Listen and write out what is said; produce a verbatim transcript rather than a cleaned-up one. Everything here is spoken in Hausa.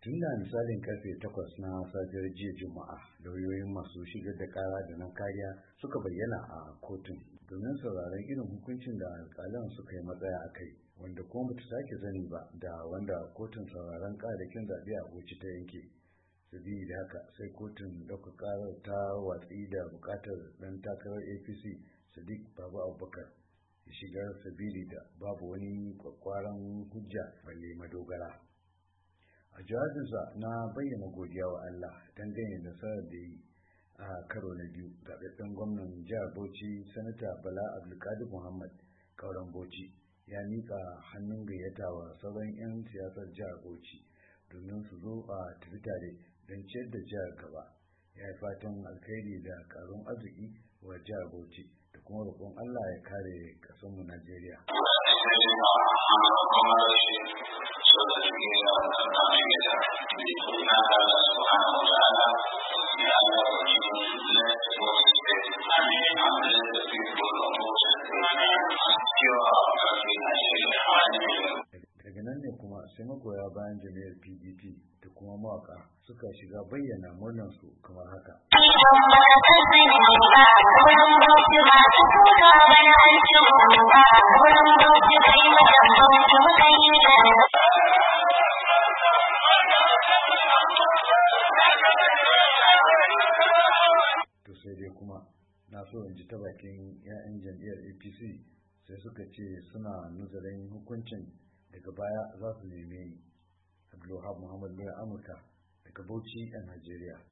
Tun da misalin karfe takwas na safiyar jiya Juma'a, lauyoyin masu shigar da kara da na kariya suka bayyana a kotun domin sauraron irin hukuncin da alƙalan suka yi matsaya a kai, wanda kuma bata sake zani ba da wanda kotun sauraron ƙararrakin zaɓe a Bauchi ta yanke. Sabili da haka sai kotun ɗauka ƙarar ta watsi da buƙatar ɗan takarar A P C Sadiq Baba Abubakar ya shigar, sabili da babu wani kwakwaran hujja balle madogara. A jawabinsa na bayyana godiya wa Allah dangane da nasarar da yi a karo na biyu, zaɓaɓɓen gwamnan jihar Bauchi Sanata Bala Abdulkadir Muhammad Kauran Bauchi ya miƙa hannun gayyata wa sauran 'yan siyasar jihar Bauchi domin su zo a tafi tare don ciyar da jihar gaba. Ya yi fatan alkhairi da ƙarin arziki wa jihar Bauchi da kuma roƙon Allah ya kare ƙasarmu Najeriya. Daga nan ne kuma sai magoya bayan jami'ar P D P da kuma mawaka suka shiga bayyana murnarsu kamar haka. To sai dai kuma na so in ji ta bakin 'ya'yan jam'iyyar A P C, sai suka ce suna nazarin hukuncin daga baya za su neme ni. Abdulwahab Muhammad Mura Amurka daga Bauchi a Najeriya.